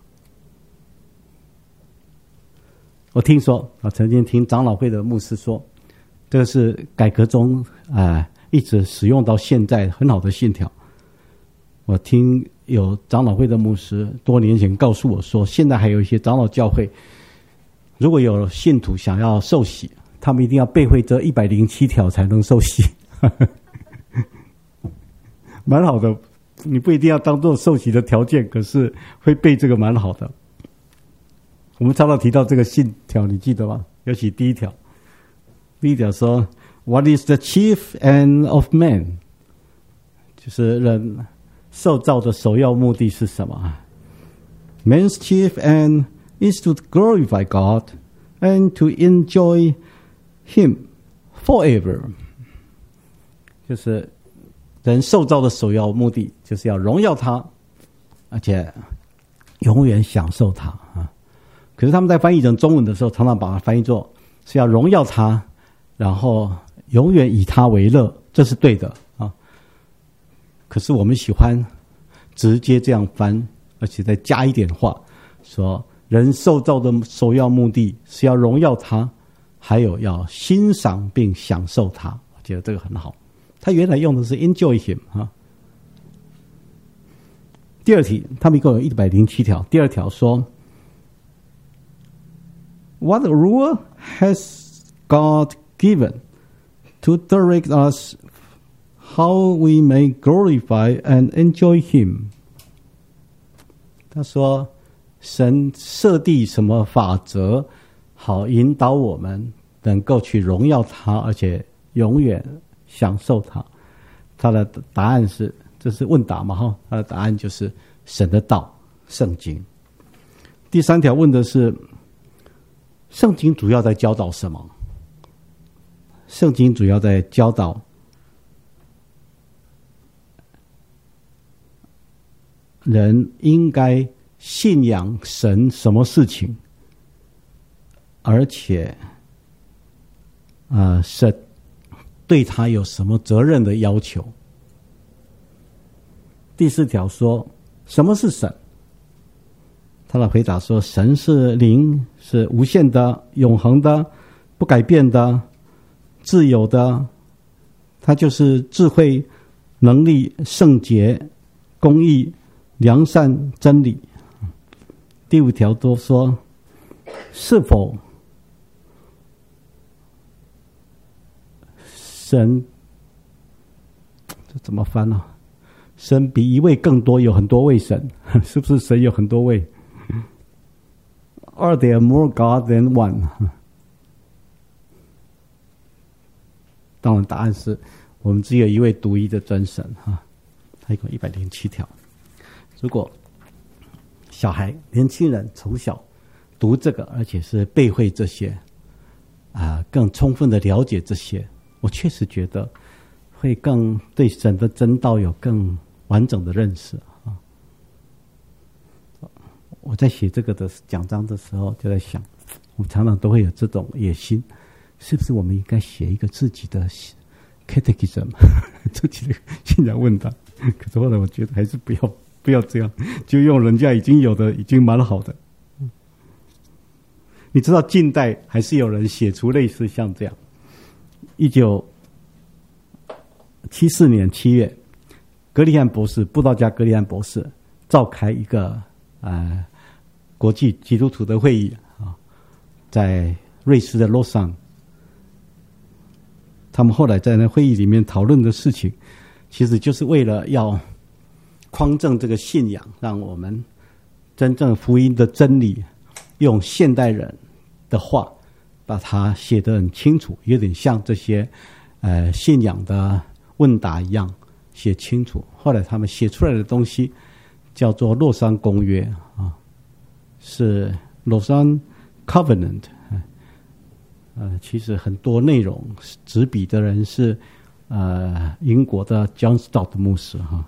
我听说曾经听长老会的牧师说，这个是改革中一直使用到现在很好的信条。我听有长老会的牧师多年前告诉我说，现在还有一些长老教会，如果有信徒想要受洗，他们一定要背会这107条才能受洗。蛮好的，你不一定要当做受洗的条件，可是会背这个蛮好的。我们常常提到这个信条，你记得吗？尤其第一条说 What is the chief end of man？ 就是人受造的首要目的是什么？ Man's chief end is to glorify God and to enjoy Him forever。 就是人受造的首要目的就是要荣耀他，而且永远享受他。可是他们在翻译成中文的时候，常常把它翻译作是要荣耀他，然后永远以他为乐，这是对的啊。可是我们喜欢直接这样翻，而且再加一点话，说人受造的首要目的是要荣耀他，还有要欣赏并享受他。我觉得这个很好。他原来用的是 enjoy him 第二题，他们一共有107条。第二条说 What rule has God given to direct us how we may glorify and enjoy Him？ 他说，神设定什么法则，好引导我们能够去荣耀他，而且永远享受他。他的答案是，这是问答嘛哈？他的答案就是神的道，圣经。第3条问的是，圣经主要在教导什么？圣经主要在教导人应该信仰神什么事情，而且神对他有什么责任的要求。第4条说，什么是神？他的回答说，神是灵，是无限的、永恒的、不改变的、自由的，他就是智慧、能力、圣洁、公义、良善、真理。第5条都说，是否神，这怎么翻呢？神比一位更多，有很多位神，是不是神有很多位？Are there more God than one？ 当然，答案是我们只有一位独一的真神哈。它一共107条。如果小孩、年轻人从小读这个，而且是背会这些，更充分的了解这些，我确实觉得会更对神的真道有更完整的认识啊。我在写这个的讲章的时候，就在想，我常常都会有这种野心，是不是我们应该写一个自己的 catechism， 自己的信仰问答？可是后来我觉得还是不要这样，就用人家已经有的，已经蛮好的。你知道近代还是有人写出类似像这样。1974年7月，格里汉博士，布道家格里汉博士召开一个国际基督徒的会议啊，在瑞士的洛桑。他们后来在那会议里面讨论的事情，其实就是为了要匡正这个信仰，让我们真正福音的真理用现代人的话把它写得很清楚，有点像这些信仰的问答一样写清楚。后来他们写出来的东西叫做洛桑公约啊，是洛桑 Covenant。其实很多内容执笔的人是英国的 John Stott 牧师哈。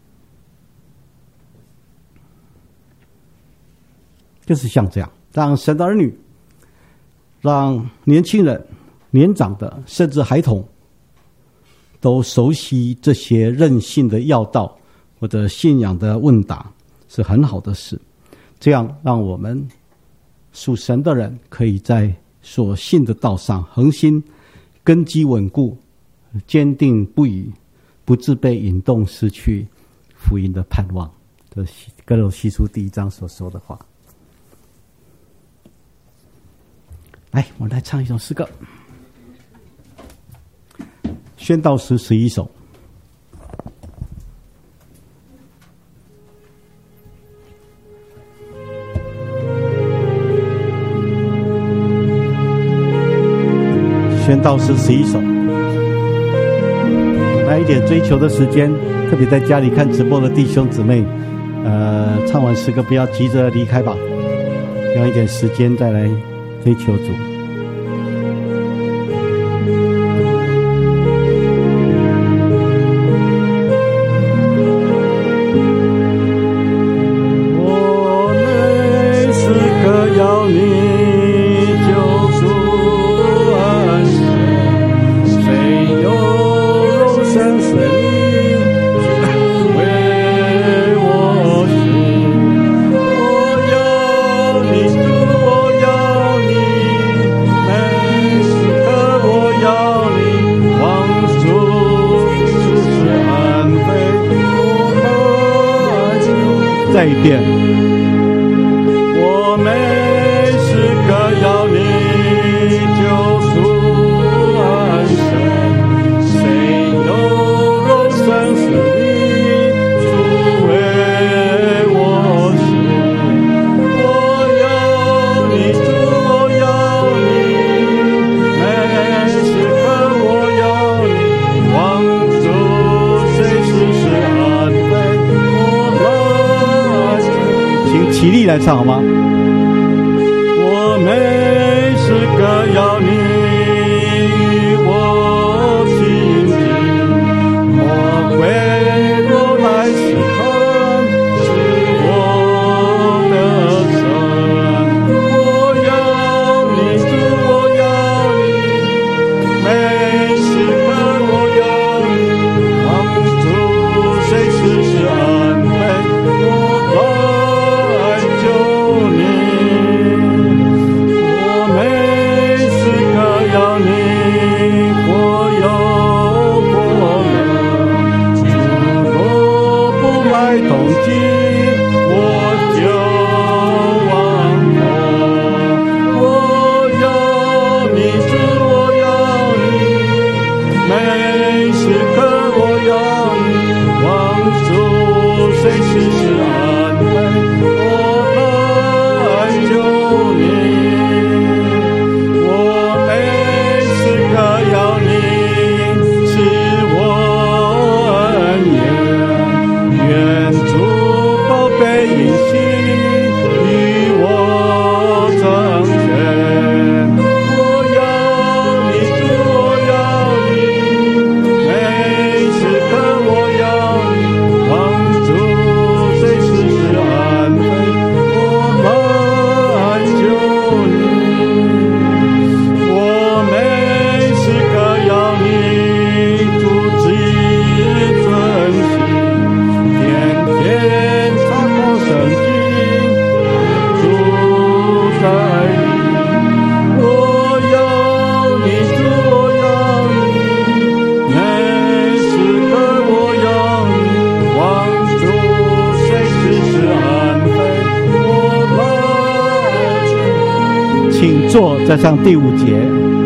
就是像这样，让神的儿女，让年轻人、年长的，甚至孩童，都熟悉这些任性的要道或者信仰的问答，是很好的事。这样让我们属神的人可以在所信的道上恒心，根基稳固，坚定不移，不致被引动失去福音的盼望。这是哥罗西书1章所说的话。来，我们来唱一首诗歌，宣道诗11首。宣道诗11首，来一点追求的时间，特别在家里看直播的弟兄姊妹，唱完诗歌不要急着离开吧，用一点时间再来追求主。我们时刻要你。 再唱好吗？我每时刻要你与我亲近，魔鬼若来试探，是我的神。我要你，主，我要你，每时刻我要你，帮助随时是安慰，我来救你。我每时刻要你，我有我们，如果不来同进，我就忘我。我要你，主，我要你，每时刻我要你，帮助随时是安慰，我来救你。我每时刻要你赐我恩言，愿主宝贝引心与我成全。我要你，主，我要你，每时刻我要你，帮助随时是安慰，我来救你。我每时刻要你主旨遵行，天天查考圣经，主在你。我要你，主，我要你，每时刻我要你，帮助随时是安慰，我来。请坐，再唱第5节。